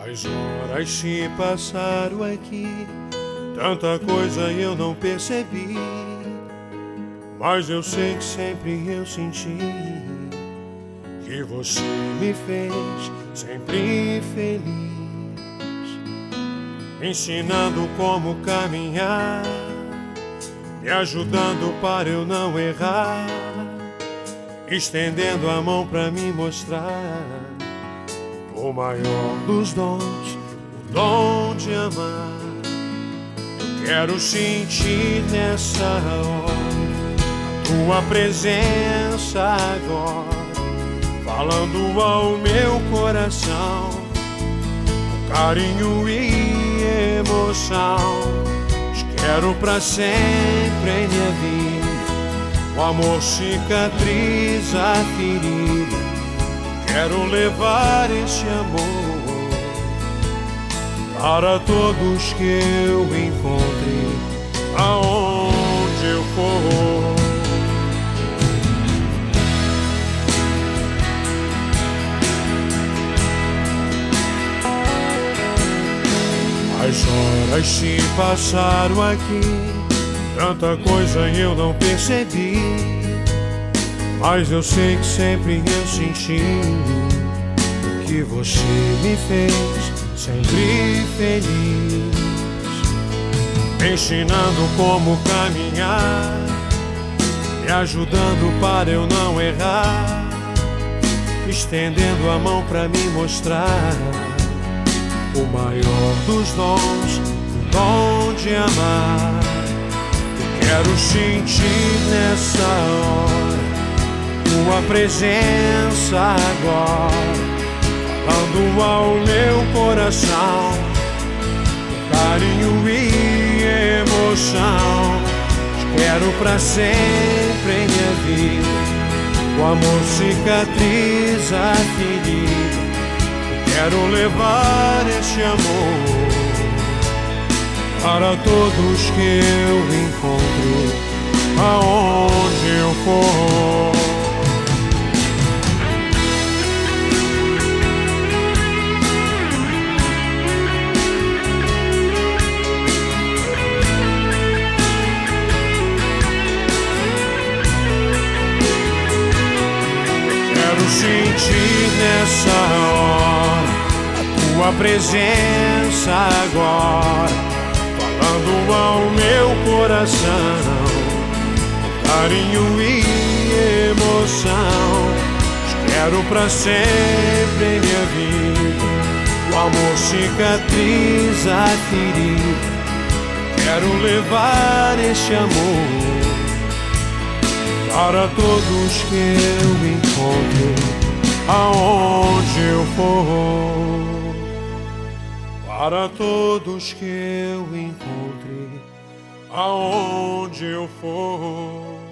As horas se passaram aqui, tanta coisa eu não percebi, mas eu sei que sempre eu senti que você me fez sempre feliz, me ensinando como caminhar, me ajudando para eu não errar, estendendo a mão para me mostrar o maior dos dons, o dom de amar. Eu quero sentir nessa hora tua presença agora, falando ao meu coração, com carinho e emoção. Te quero pra sempre em minha vida, o amor cicatriza a ferida. Quero levar esse amor para todos que eu encontre, aonde eu for. As horas se passaram aqui, tanta coisa eu não percebi, mas eu sei que sempre eu senti que você me fez sempre feliz, me ensinando como caminhar, me ajudando para eu não errar, estendendo a mão para me mostrar o maior dos dons, o dom de amar. Eu quero sentir nessa hora tua presença agora, falando ao meu coração, com carinho e emoção. Te quero pra sempre em minha vida, o amor cicatriza a ferida. Quero levar esse amor para todos que eu encontro, aonde eu for. Quero sentir nessa hora a tua presença agora, falando ao meu coração, com carinho e emoção. Te quero pra sempre em minha vida, o amor cicatriza a ferida. Quero levar este amor para todos que eu encontro, aonde eu for. Para todos que eu encontre, aonde eu for.